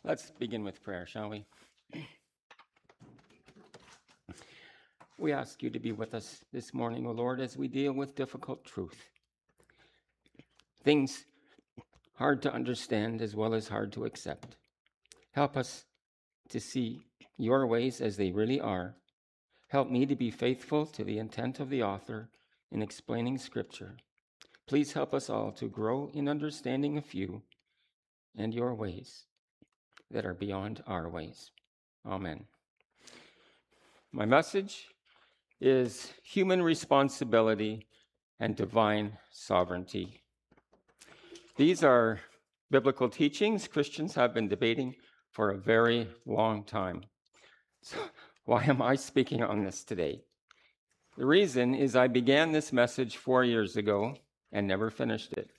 Let's begin with prayer, shall we? We ask you to be with us this morning, O Lord, as we deal with difficult truth. Things hard to understand as well as hard to accept. Help us to see your ways as they really are. Help me to be faithful to the intent of the author in explaining Scripture. Please help us all to grow in understanding of you and your ways that are beyond our ways. Amen. My message is human responsibility and divine sovereignty. These are biblical teachings Christians have been debating for a very long time. So why am I speaking on this today? The reason is I began this message 4 years ago and never finished it.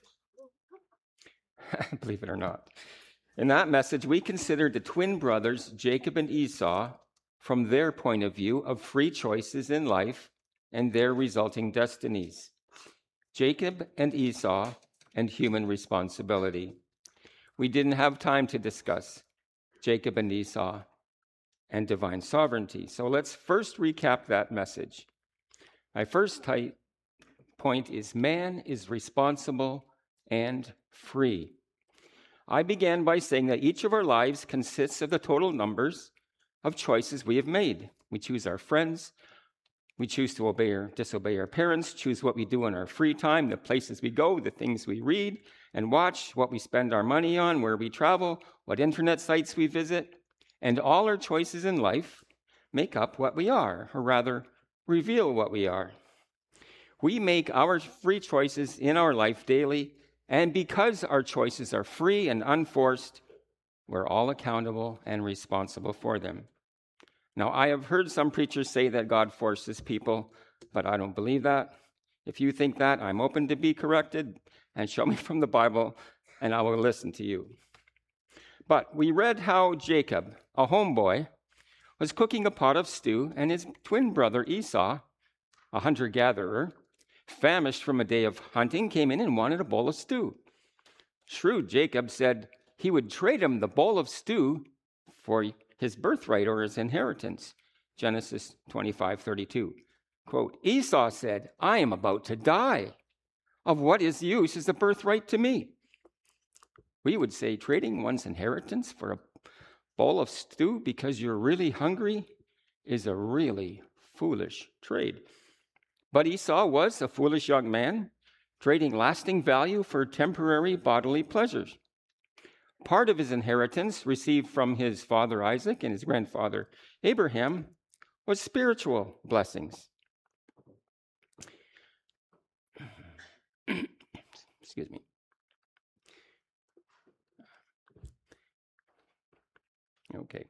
Believe it or not. In that message, we considered the twin brothers, Jacob and Esau, from their point of view of free choices in life and their resulting destinies. Jacob and Esau and human responsibility. We didn't have time to discuss Jacob and Esau and divine sovereignty. So let's first recap that message. My first point is man is responsible and free. I began by saying that each of our lives consists of the total numbers of choices we have made. We choose our friends, we choose to obey or disobey our parents, choose what we do in our free time, the places we go, the things we read and watch, what we spend our money on, where we travel, what internet sites we visit. And all our choices in life make up what we are, or rather, reveal what we are. We make our free choices in our life daily, and because our choices are free and unforced, we're all accountable and responsible for them. Now, I have heard some preachers say that God forces people, but I don't believe that. If you think that, I'm open to be corrected, and show me from the Bible, and I will listen to you. But we read how Jacob, a homeboy, was cooking a pot of stew, and his twin brother Esau, a hunter-gatherer, famished from a day of hunting, came in and wanted a bowl of stew. Shrewd Jacob said he would trade him the bowl of stew for his birthright or his inheritance. Genesis 25:32. Quote, Esau said, I am about to die. Of what is use is the birthright to me? We would say trading one's inheritance for a bowl of stew because you're really hungry is a really foolish trade. But Esau was a foolish young man, trading lasting value for temporary bodily pleasures. Part of his inheritance, received from his father Isaac and his grandfather Abraham, was spiritual blessings. Excuse me. Okay.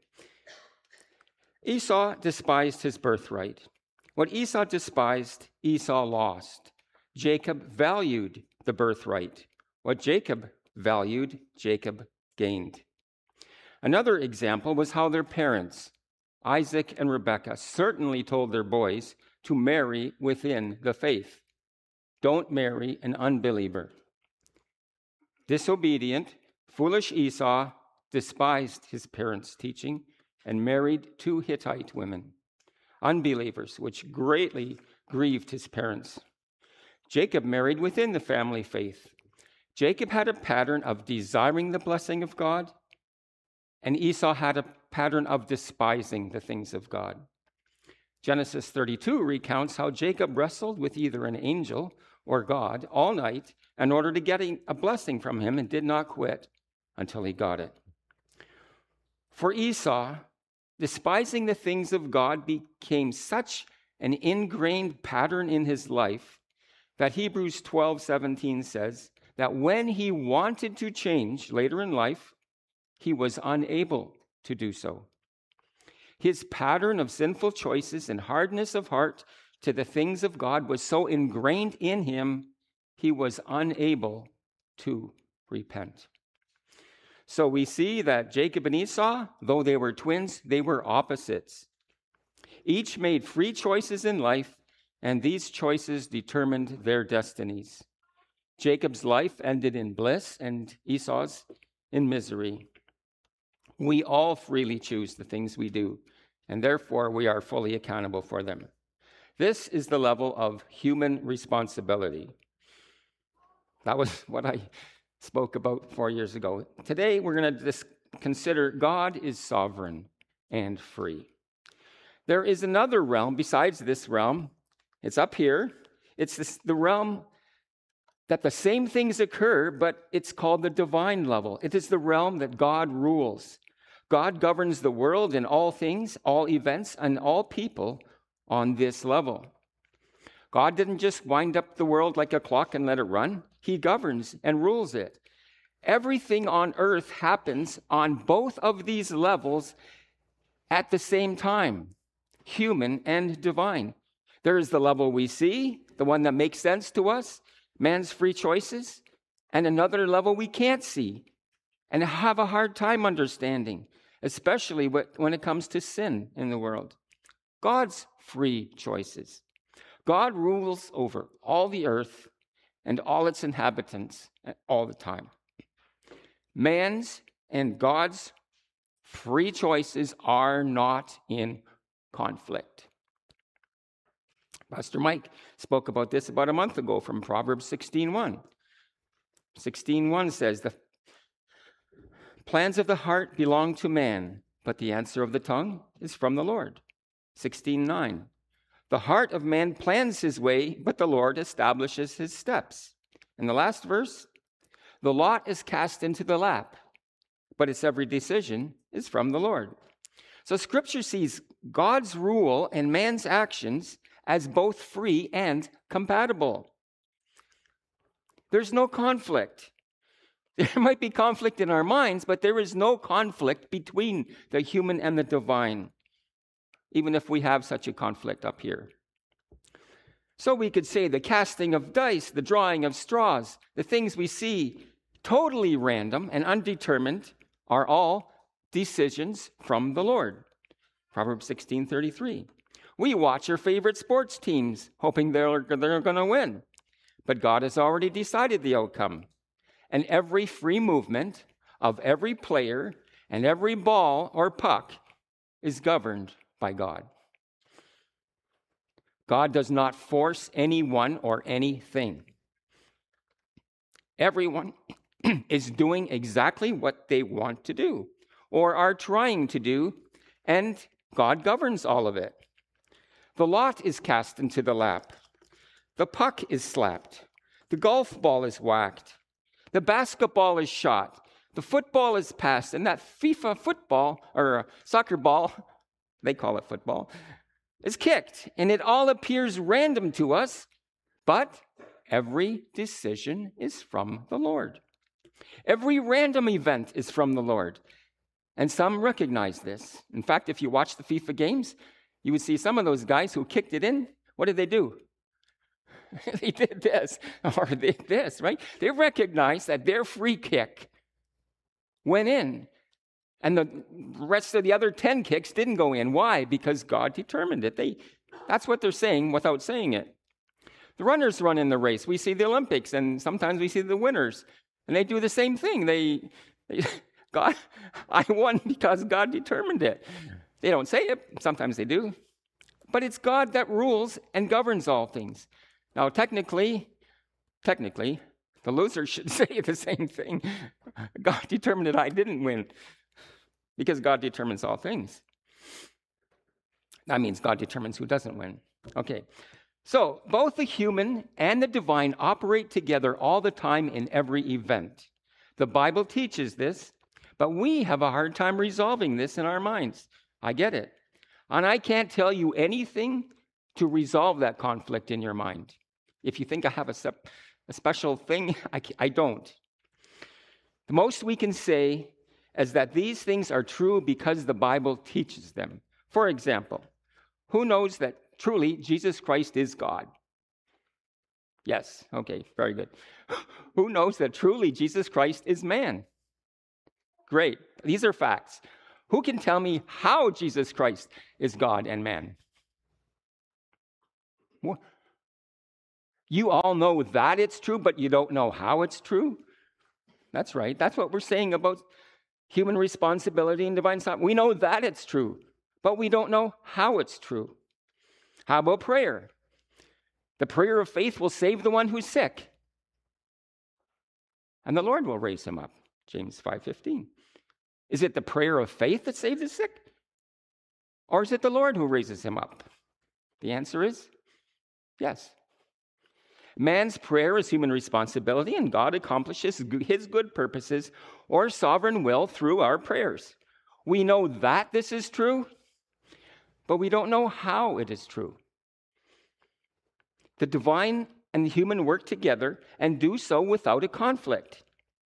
Esau despised his birthright. What Esau despised, Esau lost. Jacob valued the birthright. What Jacob valued, Jacob gained. Another example was how their parents, Isaac and Rebekah, certainly told their boys to marry within the faith. Don't marry an unbeliever. Disobedient, foolish Esau despised his parents' teaching and married 2 Hittite women, unbelievers, which greatly grieved his parents. Jacob married within the family faith. Jacob had a pattern of desiring the blessing of God, and Esau had a pattern of despising the things of God. Genesis 32 recounts how Jacob wrestled with either an angel or God all night in order to get a blessing from him and did not quit until he got it. For Esau, despising the things of God became such an ingrained pattern in his life that Hebrews 12:17 says that when he wanted to change later in life, he was unable to do so. His pattern of sinful choices and hardness of heart to the things of God was so ingrained in him, he was unable to repent. So we see that Jacob and Esau, though they were twins, they were opposites. Each made free choices in life, and these choices determined their destinies. Jacob's life ended in bliss and Esau's in misery. We all freely choose the things we do, and therefore we are fully accountable for them. This is the level of human responsibility. That was what I spoke about 4 years ago. Today, we're going to consider God is sovereign and free. There is another realm besides this realm. It's up here. It's the realm that the same things occur, but it's called the divine level. It is the realm that God rules. God governs the world and all things, all events, and all people on this level. God didn't just wind up the world like a clock and let it run. He governs and rules it. Everything on earth happens on both of these levels at the same time, human and divine. There is the level we see, the one that makes sense to us, man's free choices, and another level we can't see and have a hard time understanding, especially when it comes to sin in the world. God's free choices. God rules over all the earth and all its inhabitants all the time. Man's and God's free choices are not in conflict. Pastor Mike spoke about this about a month ago from Proverbs 16:1. 16:1 says, "The plans of the heart belong to man, but the answer of the tongue is from the Lord." 16:9, "The heart of man plans his way, but the Lord establishes his steps." And the last verse, "The lot is cast into the lap, but its every decision is from the Lord." So Scripture sees God's rule and man's actions as both free and compatible. There's no conflict. There might be conflict in our minds, but there is no conflict between the human and the divine, even if we have such a conflict up here. So we could say the casting of dice, the drawing of straws, the things we see totally random and undetermined are all decisions from the Lord. Proverbs 16:33. We watch our favorite sports teams, hoping they're going to win. But God has already decided the outcome. And every free movement of every player and every ball or puck is governed by God. God does not force anyone or anything. Everyone is doing exactly what they want to do or are trying to do, and God governs all of it. The lot is cast into the lap. The puck is slapped. The golf ball is whacked. The basketball is shot. The football is passed. And that FIFA football, or soccer ball, they call it football, is kicked. And it all appears random to us, but every decision is from the Lord. Every random event is from the Lord. And some recognize this. In fact, if you watch the FIFA games, you would see some of those guys who kicked it in. What did they do? They did this, or they did this, right? They recognized that their free kick went in, and the rest of the other 10 kicks didn't go in. Why? Because God determined it. That's what they're saying without saying it. The runners run in the race. We see the Olympics, and sometimes we see the winners, and they do the same thing. God, I won because God determined it. They don't say it. Sometimes they do. But it's God that rules and governs all things. Now, technically, the loser should say the same thing. God determined that I didn't win because God determines all things. That means God determines who doesn't win. Okay. So both the human and the divine operate together all the time in every event. The Bible teaches this, but we have a hard time resolving this in our minds. I get it. And I can't tell you anything to resolve that conflict in your mind. If you think I have a special thing, I don't. The most we can say is that these things are true because the Bible teaches them. For example, who knows that truly Jesus Christ is God? Yes, okay, very good. Who knows that truly Jesus Christ is man? Great, these are facts. Who can tell me how Jesus Christ is God and man? What? You all know that it's true, but you don't know how it's true? That's right. That's what we're saying about human responsibility and divine sovereignty. We know that it's true, but we don't know how it's true. How about prayer? The prayer of faith will save the one who's sick, and the Lord will raise him up. James 5:15. Is it the prayer of faith that saves the sick? Or is it the Lord who raises him up? The answer is yes. Man's prayer is human responsibility, and God accomplishes his good purposes or sovereign will through our prayers. We know that this is true, but we don't know how it is true. The divine and the human work together and do so without a conflict.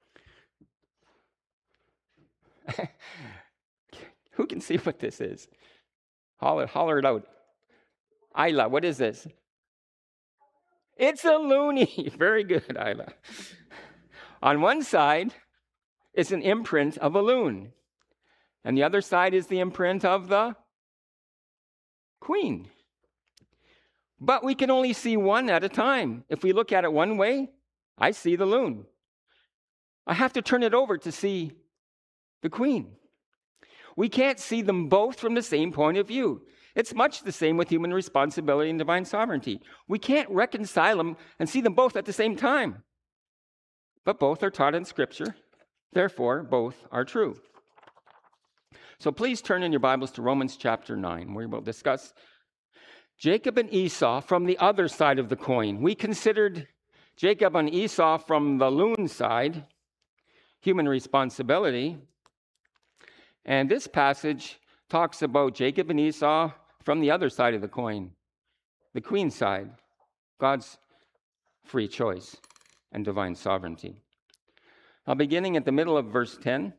Who can see what this is? Holler it out. Isla, what is this? It's a loonie. Very good, Isla. On one side, it's an imprint of a loon. And the other side is the imprint of the queen. But we can only see one at a time. If we look at it one way, I see the loon. I have to turn it over to see the queen. We can't see them both from the same point of view. It's much the same with human responsibility and divine sovereignty. We can't reconcile them and see them both at the same time. But both are taught in Scripture. Therefore, both are true. So please turn in your Bibles to Romans chapter 9, where we'll discuss Jacob and Esau from the other side of the coin. We considered Jacob and Esau from the loon side, human responsibility. And this passage talks about Jacob and Esau from the other side of the coin, the queen side, God's free choice and divine sovereignty. Now, beginning at the middle of verse 10.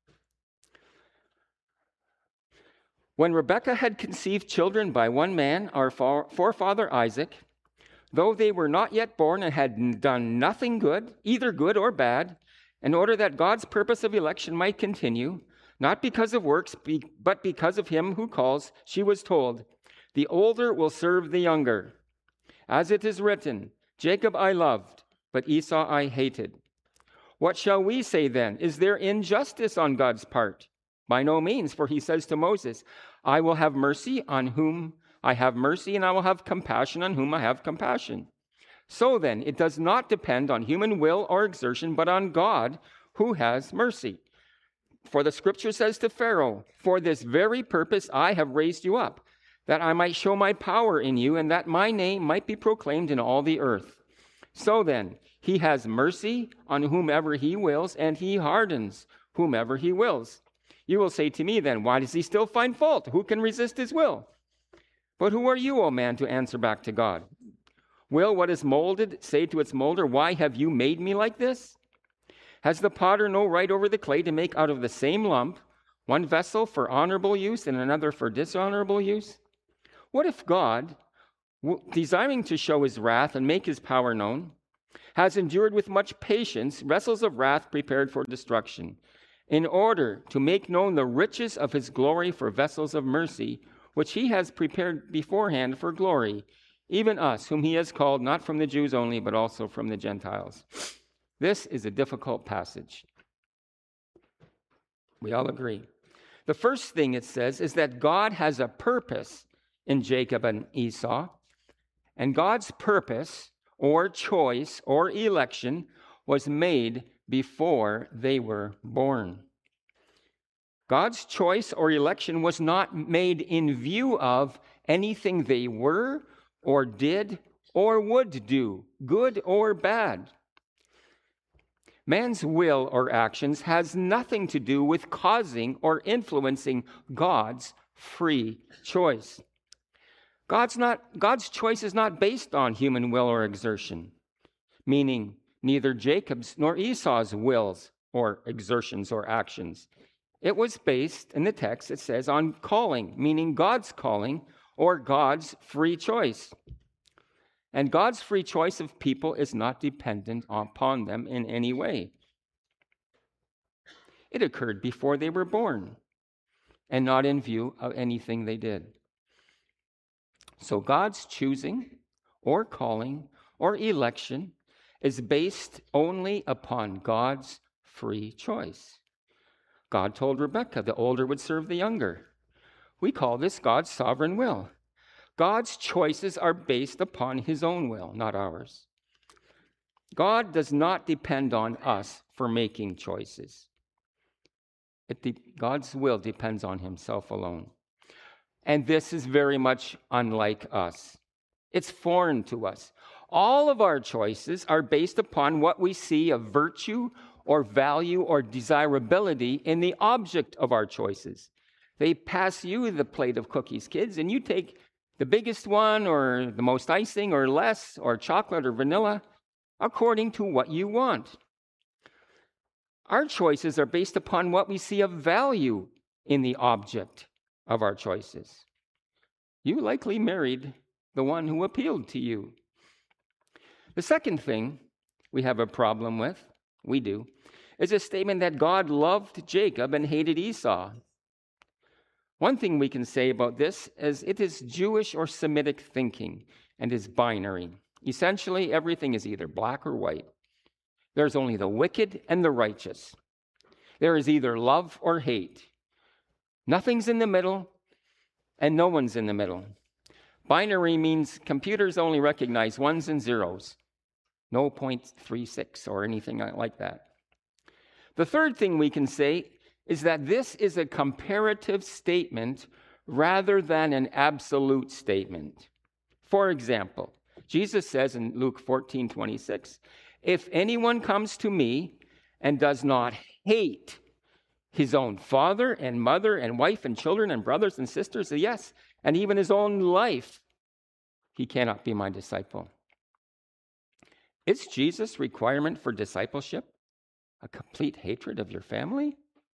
When Rebekah had conceived children by one man, our forefather Isaac, though they were not yet born and had done nothing good, either good or bad, in order that God's purpose of election might continue, not because of works, but because of him who calls, she was told, the older will serve the younger. As it is written, Jacob I loved, but Esau I hated. What shall we say then? Is there injustice on God's part? By no means, for he says to Moses, I will have mercy on whom I have mercy, and I will have compassion on whom I have compassion. So then, it does not depend on human will or exertion, but on God who has mercy. For the scripture says to Pharaoh, for this very purpose I have raised you up, that I might show my power in you, and that my name might be proclaimed in all the earth. So then, he has mercy on whomever he wills, and he hardens whomever he wills. You will say to me then, why does he still find fault? Who can resist his will? But who are you, O man, to answer back to God? Will what is molded say to its molder, why have you made me like this? Has the potter no right over the clay to make out of the same lump one vessel for honorable use and another for dishonorable use? What if God, desiring to show his wrath and make his power known, has endured with much patience vessels of wrath prepared for destruction, in order to make known the riches of his glory for vessels of mercy, which he has prepared beforehand for glory, even us, whom he has called not from the Jews only, but also from the Gentiles? This is a difficult passage. We all agree. The first thing it says is that God has a purpose in Jacob and Esau, and God's purpose or choice or election was made before they were born. God's choice or election was not made in view of anything they were or did or would do, good or bad. Man's will or actions has nothing to do with causing or influencing God's free choice. God's choice is not based on human will or exertion, meaning neither Jacob's nor Esau's wills or exertions or actions. It was based, in the text, it says, on calling, meaning God's calling or God's free choice. And God's free choice of people is not dependent upon them in any way. It occurred before they were born and not in view of anything they did. So God's choosing or calling or election is based only upon God's free choice. God told Rebekah the older would serve the younger. We call this God's sovereign will. God's choices are based upon his own will, not ours. God does not depend on us for making choices. God's will depends on himself alone. And this is very much unlike us. It's foreign to us. All of our choices are based upon what we see of virtue or value or desirability in the object of our choices. They pass you the plate of cookies, kids, and you take the biggest one or the most icing or less or chocolate or vanilla according to what you want. Our choices are based upon what we see of value in the object of our choices. You likely married the one who appealed to you. The second thing we have a problem with, is a statement that God loved Jacob and hated Esau. One thing we can say about this is it is Jewish or Semitic thinking and is binary. Essentially, everything is either black or white. There's only the wicked and the righteous. There is either love or hate. Nothing's in the middle, and no one's in the middle. Binary means computers only recognize ones and zeros, no 0.36 or anything like that. The third thing we can say is that this is a comparative statement rather than an absolute statement. For example, Jesus says in Luke 14:26, "If anyone comes to me and does not hate his own father and mother and wife and children and brothers and sisters, yes, and even his own life, he cannot be my disciple." Is Jesus' requirement for discipleship a complete hatred of your family?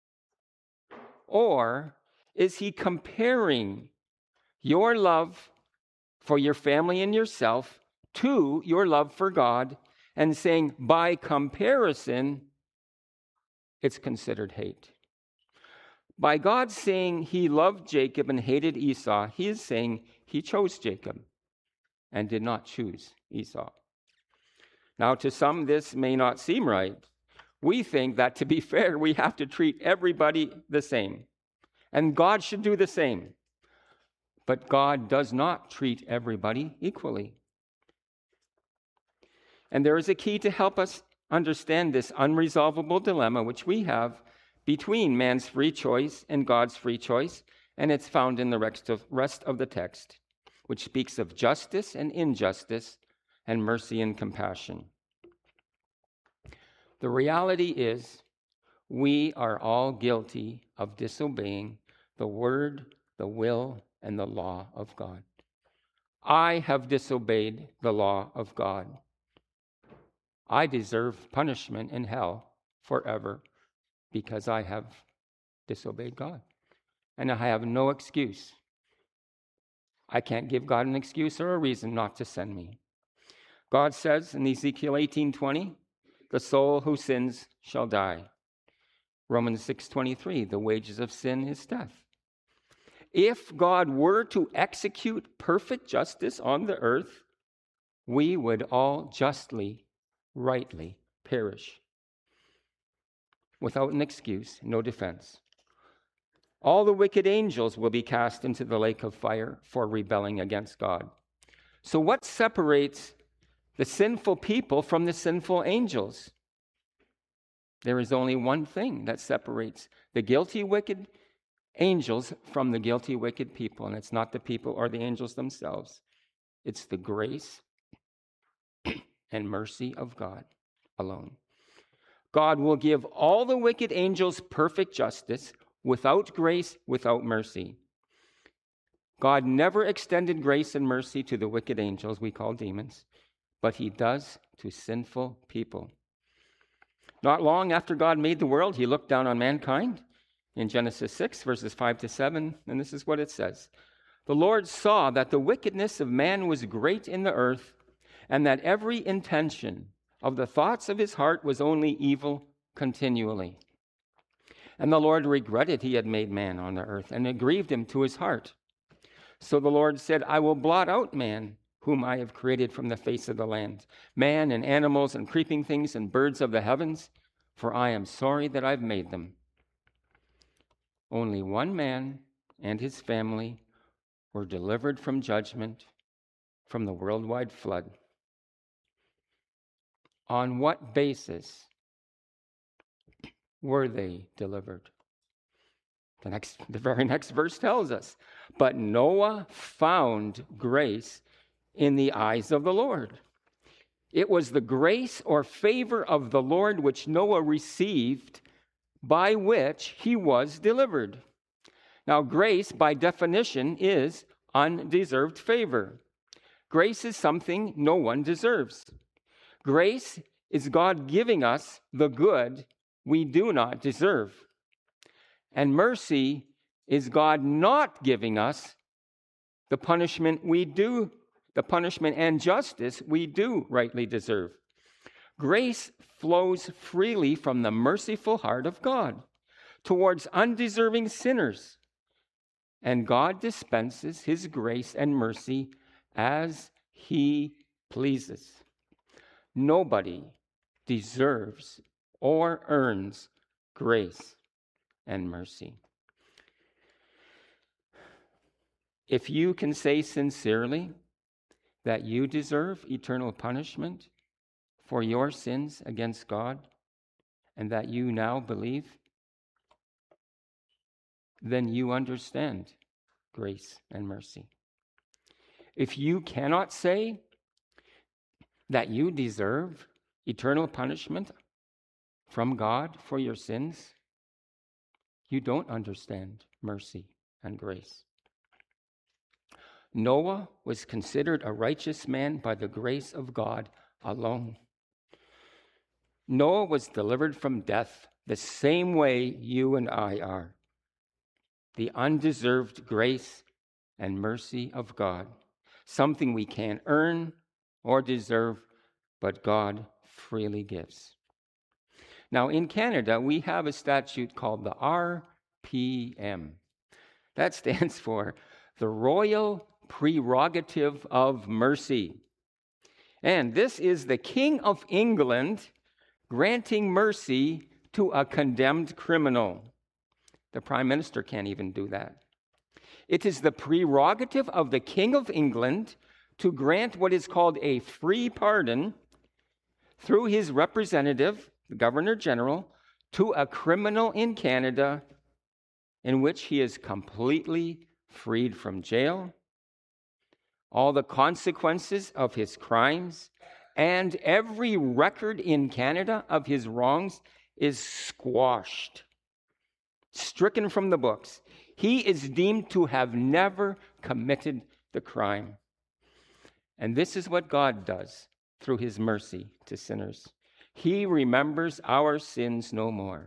Or is he comparing your love for your family and yourself to your love for God and saying, by comparison, it's considered hate? By God saying he loved Jacob and hated Esau, he is saying he chose Jacob and did not choose Esau. Now, to some, this may not seem right. We think that, to be fair, we have to treat everybody the same, and God should do the same. But God does not treat everybody equally. And there is a key to help us understand this unresolvable dilemma which we have between man's free choice and God's free choice, and it's found in the rest of the text, which speaks of justice and injustice and mercy and compassion. The reality is, we are all guilty of disobeying the word, the will, and the law of God. I have disobeyed the law of God. I deserve punishment in hell forever because I have disobeyed God. And I have no excuse. I can't give God an excuse or a reason not to send me. God says in Ezekiel 18:20, "The soul who sins shall die." Romans 6:23, "The wages of sin is death." If God were to execute perfect justice on the earth, we would all justly, rightly perish. Without an excuse, no defense. All the wicked angels will be cast into the lake of fire for rebelling against God. So what separates the sinful people from the sinful angels? There is only one thing that separates the guilty, wicked angels from the guilty, wicked people, and it's not the people or the angels themselves. It's the grace and mercy of God alone. God will give all the wicked angels perfect justice without grace, without mercy. God never extended grace and mercy to the wicked angels we call demons, but he does to sinful people. Not long after God made the world, he looked down on mankind in Genesis 6, verses 5-7, and this is what it says. "The Lord saw that the wickedness of man was great in the earth, and that every intention of the thoughts of his heart was only evil continually. And the Lord regretted he had made man on the earth, and it grieved him to his heart. So the Lord said, I will blot out man, whom I have created from the face of the land, man and animals and creeping things and birds of the heavens, for I am sorry that I've made them." only one man and his family were delivered from judgment from the worldwide flood. On what basis were they delivered? The very next verse tells us, but Noah found grace in the eyes of the Lord. It was the grace or favor of the Lord which Noah received, by which he was delivered. Now, grace, by definition, is undeserved favor. Grace is something no one deserves. Grace is God giving us the good we do not deserve. And mercy is God not giving us the punishment and justice we do rightly deserve. Grace flows freely from the merciful heart of God towards undeserving sinners. And God dispenses his grace and mercy as he pleases. Nobody deserves or earns grace and mercy. If you can say sincerely that you deserve eternal punishment for your sins against God, and that you now believe, then you understand grace and mercy. If you cannot say that you deserve eternal punishment from God for your sins, you don't understand mercy and grace. Noah was considered a righteous man by the grace of God alone. Noah was delivered from death the same way you and I are. The undeserved grace and mercy of God, something we can't earn or deserve, but God freely gives. Now, in Canada, we have a statute called the RPM. That stands for the Royal Prerogative of Mercy. And this is the King of England granting mercy to a condemned criminal. The Prime Minister can't even do that. It is the prerogative of the King of England to grant what is called a free pardon through his representative, the Governor General, to a criminal in Canada in which he is completely freed from jail, all the consequences of his crimes, and every record in Canada of his wrongs is squashed, stricken from the books. He is deemed to have never committed the crime. And this is what God does through his mercy to sinners. He remembers our sins no more.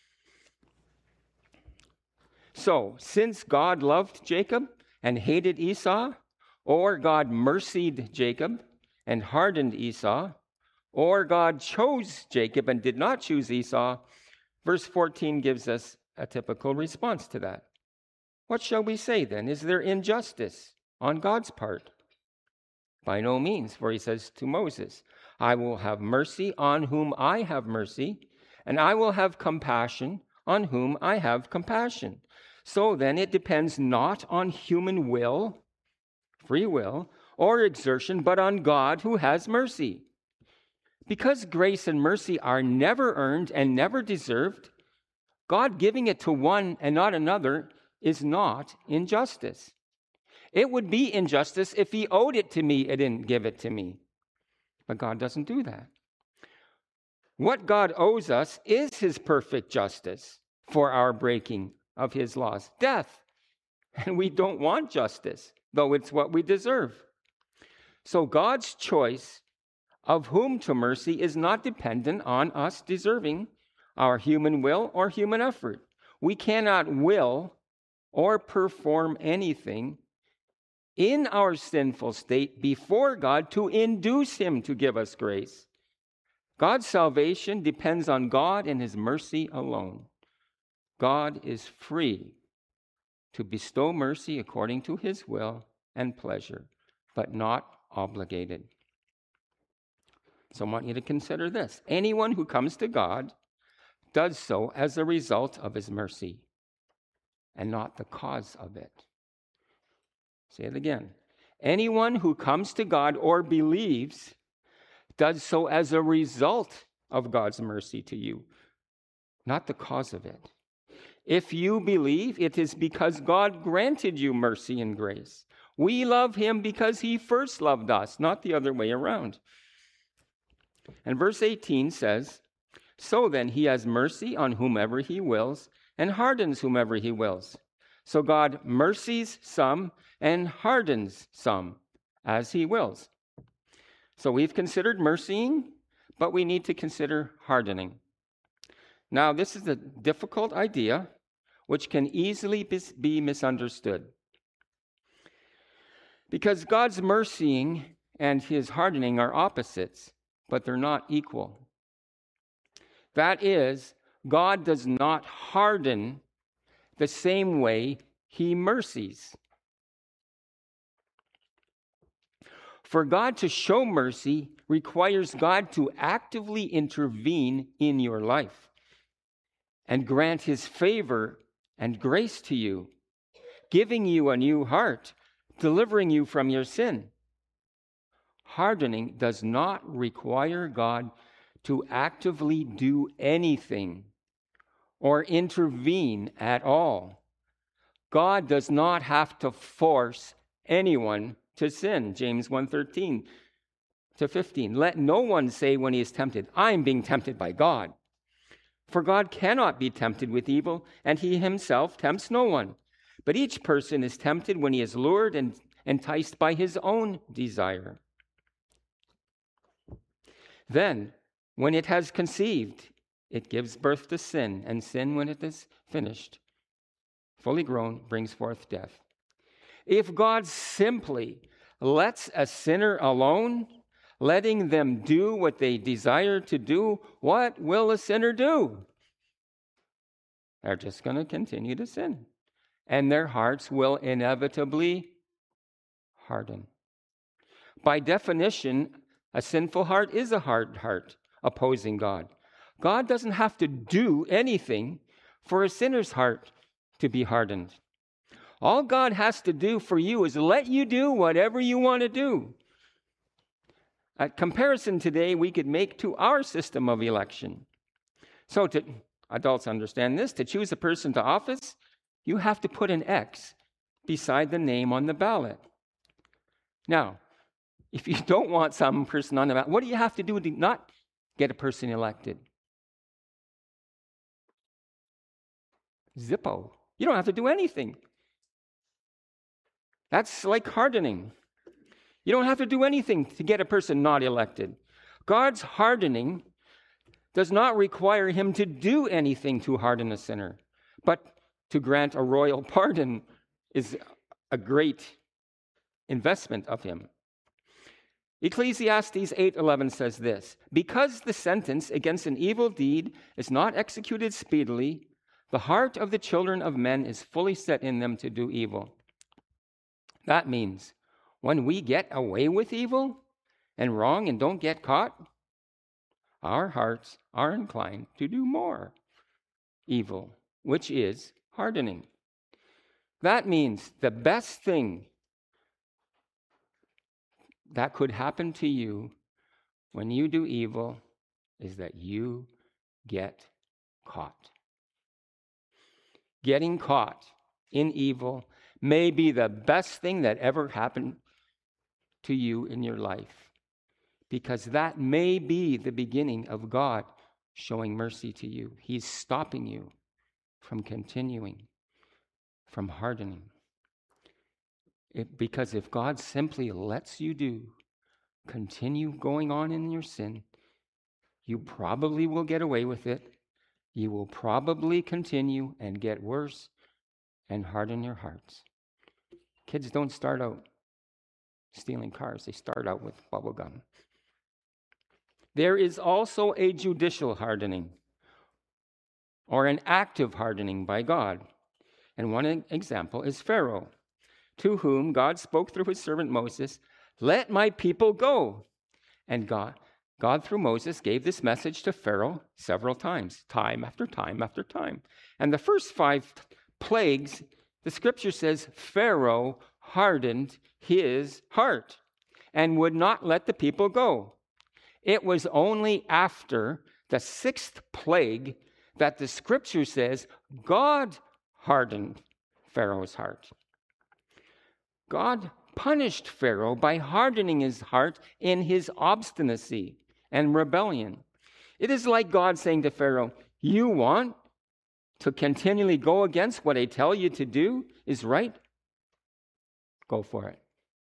So, since God loved Jacob and hated Esau, or God mercied Jacob and hardened Esau, or God chose Jacob and did not choose Esau, verse 14 gives us a typical response to that. What shall we say then? Is there injustice on God's part? By no means, for he says to Moses, I will have mercy on whom I have mercy, and I will have compassion on whom I have compassion. So then it depends not on human will, free will, or exertion, but on God who has mercy. Because grace and mercy are never earned and never deserved, God giving it to one and not another is not injustice. It would be injustice if he owed it to me and didn't give it to me. But God doesn't do that. What God owes us is his perfect justice for our breaking of his laws, death. And we don't want justice, though it's what we deserve. So God's choice of whom to mercy is not dependent on us deserving our human will or human effort. We cannot will or perform anything in our sinful state before God to induce him to give us grace. God's salvation depends on God and his mercy alone. God is free to bestow mercy according to his will and pleasure, but not obligated. So I want you to consider this. Anyone who comes to God does so as a result of his mercy. and not the cause of it. Say it again. Anyone who comes to God or believes does so as a result of God's mercy to you, not the cause of it. If you believe, it is because God granted you mercy and grace. We love him because he first loved us, not the other way around. And verse 18 says, so then he has mercy on whomever he wills and hardens whomever he wills. So God mercies some and hardens some as he wills. So we've considered mercying, but we need to consider hardening. Now, this is a difficult idea which can easily be misunderstood. Because God's mercying and his hardening are opposites, but they're not equal. That is, God does not harden the same way he mercies. For God to show mercy requires God to actively intervene in your life and grant his favor and grace to you, giving you a new heart, delivering you from your sin. Hardening does not require God to actively do anything or intervene at all. God does not have to force anyone to sin. James 1:13 to 15. Let no one say when he is tempted, I'm being tempted by God. For God cannot be tempted with evil, and he himself tempts no one. But each person is tempted when he is lured and enticed by his own desire. Then, when it has conceived, it gives birth to sin, and sin, when it is finished, fully grown, brings forth death. If God simply lets a sinner alone, letting them do what they desire to do, what will a sinner do? They're just going to continue to sin, and their hearts will inevitably harden. By definition, a sinful heart is a hard heart, opposing God. God doesn't have to do anything for a sinner's heart to be hardened. All God has to do for you is let you do whatever you want to do. A comparison today we could make to our system of election. So adults understand this. To choose a person to office, you have to put an X beside the name on the ballot. Now, if you don't want some person on the ballot, what do you have to do to not get a person elected? Zippo. You don't have to do anything. That's like hardening. You don't have to do anything to get a person not elected. God's hardening does not require him to do anything to harden a sinner, but to grant a royal pardon is a great investment of him. Ecclesiastes 8:11 says this, because the sentence against an evil deed is not executed speedily, the heart of the children of men is fully set in them to do evil. That means when we get away with evil and wrong and don't get caught, our hearts are inclined to do more evil, which is hardening. That means the best thing that could happen to you when you do evil is that you get caught. Getting caught in evil may be the best thing that ever happened to you in your life, because that may be the beginning of God showing mercy to you. He's stopping you from continuing, from hardening. Because if God simply lets you continue going on in your sin, you probably will get away with it. You will probably continue and get worse and harden your hearts. Kids don't start out stealing cars. They start out with bubble gum. There is also a judicial hardening, or an active hardening by God. And one example is Pharaoh, to whom God spoke through his servant Moses, let my people go. And God through Moses gave this message to Pharaoh several times, time after time after time. And the first 5 plagues, the scripture says Pharaoh hardened his heart and would not let the people go. It was only after the 6th plague that the scripture says God hardened Pharaoh's heart. God punished Pharaoh by hardening his heart in his obstinacy and rebellion. It is like God saying to Pharaoh, you want to continually go against what I tell you to do is right? Go for it.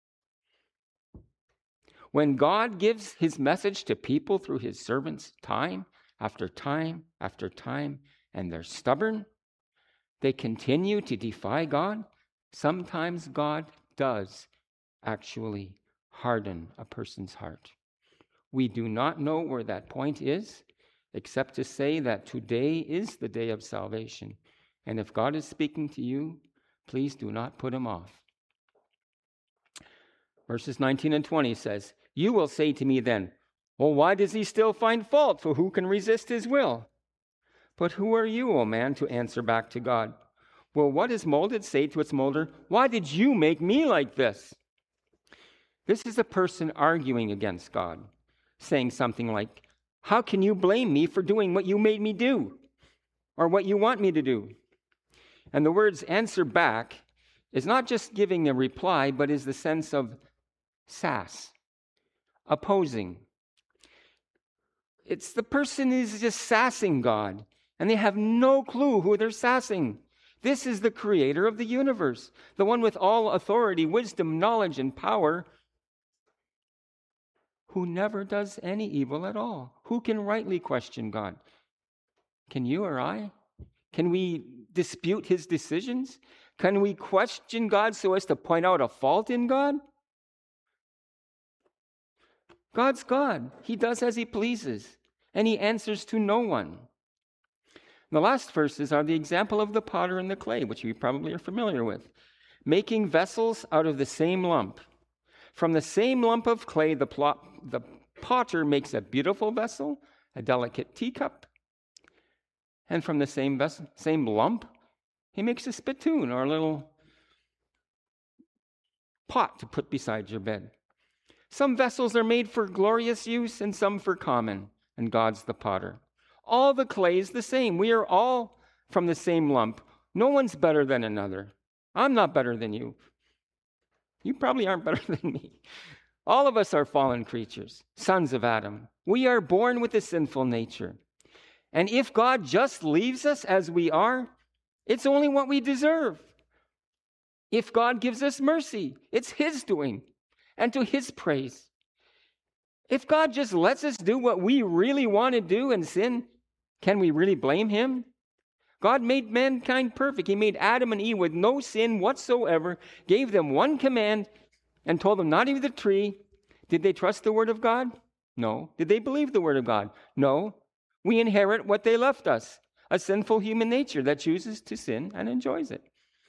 When God gives his message to people through his servants time after time after time, and they're stubborn, they continue to defy God, sometimes God does actually harden a person's heart. We do not know where that point is, except to say that today is the day of salvation. And if God is speaking to you, please do not put him off. Verses 19 and 20 says, you will say to me then, well, why does he still find fault? For who can resist his will? But who are you, O man, to answer back to God? Will what is molded say to its molder, why did you make me like this? This is a person arguing against God, saying something like, how can you blame me for doing what you made me do, or what you want me to do? And the words answer back is not just giving a reply, but is the sense of sass, opposing. It's the person who's just sassing God, and they have no clue who they're sassing. This is the creator of the universe, the one with all authority, wisdom, knowledge, and power, who never does any evil at all. Who can rightly question God? Can you or I? Can we dispute his decisions? Can we question God so as to point out a fault in God? God's God. He does as he pleases, and he answers to no one. The last verses are the example of the potter and the clay, which we probably are familiar with, making vessels out of the same lump. From the same lump of clay, the potter makes a beautiful vessel, a delicate teacup. And from the same lump, he makes a spittoon, or a little pot to put beside your bed. Some vessels are made for glorious use and some for common, and God's the potter. All the clay is the same. We are all from the same lump. No one's better than another. I'm not better than you. You probably aren't better than me. All of us are fallen creatures, sons of Adam. We are born with a sinful nature. And if God just leaves us as we are, it's only what we deserve. If God gives us mercy, it's his doing and to his praise. If God just lets us do what we really want to do and sin, can we really blame him? God made mankind perfect. He made Adam and Eve with no sin whatsoever, gave them one command, and told them not to eat the tree. Did they trust the word of God? No. Did they believe the word of God? No. We inherit what they left us, a sinful human nature that chooses to sin and enjoys it.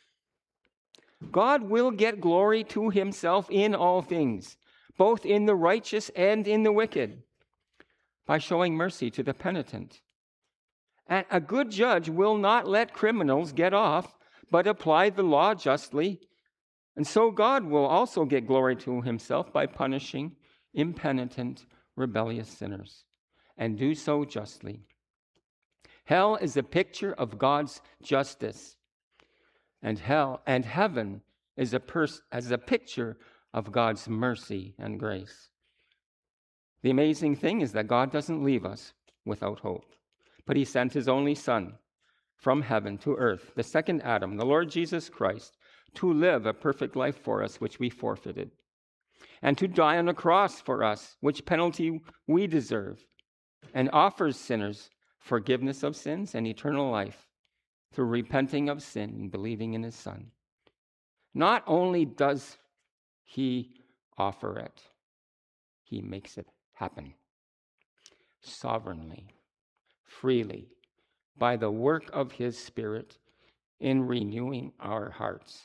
God will get glory to himself in all things, both in the righteous and in the wicked, by showing mercy to the penitent. And a good judge will not let criminals get off, but apply the law justly. And so God will also get glory to himself by punishing impenitent, rebellious sinners, and do so justly. Hell is a picture of God's justice, and heaven is a picture of God's mercy and grace. The amazing thing is that God doesn't leave us without hope, but he sent his only Son from heaven to earth, the second Adam, the Lord Jesus Christ, to live a perfect life for us, which we forfeited, and to die on a cross for us, which penalty we deserve, and offers sinners forgiveness of sins and eternal life through repenting of sin and believing in his Son. Not only does he offer it, he makes it happen sovereignly, freely, by the work of his Spirit in renewing our hearts.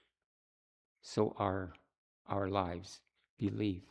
So our lives believe.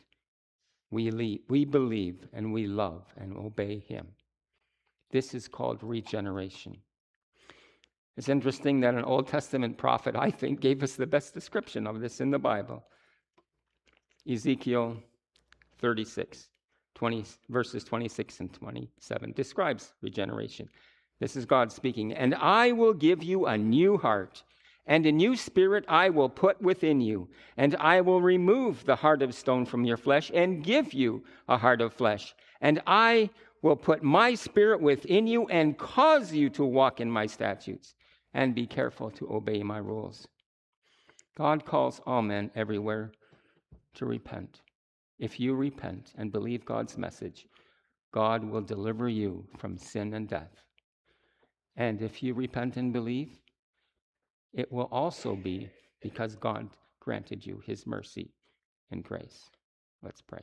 We believe and we love and obey him. This is called regeneration. It's interesting that an Old Testament prophet, I think, gave us the best description of this in the Bible. Ezekiel 36, verses 26 and 27 describes regeneration. This is God speaking. And I will give you a new heart, and a new spirit I will put within you. And I will remove the heart of stone from your flesh and give you a heart of flesh. And I will put my spirit within you and cause you to walk in my statutes and be careful to obey my rules. God calls all men everywhere to repent. If you repent and believe God's message, God will deliver you from sin and death. And if you repent and believe, it will also be because God granted you his mercy and grace. Let's pray.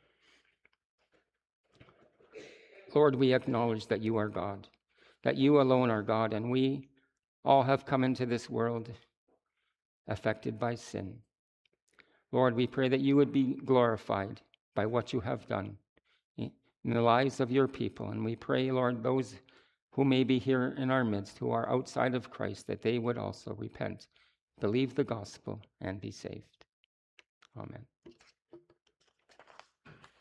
Lord, we acknowledge that you are God, that you alone are God, and we all have come into this world affected by sin. Lord, we pray that you would be glorified by what you have done in the lives of your people. And we pray, Lord, those who may be here in our midst who are outside of Christ, that they would also repent, believe the gospel, and be saved. Amen.